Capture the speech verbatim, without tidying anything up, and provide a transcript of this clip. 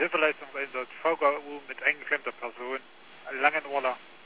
Hilfeleistungseinsatz V K U mit eingeklemmter Person, Langenurler.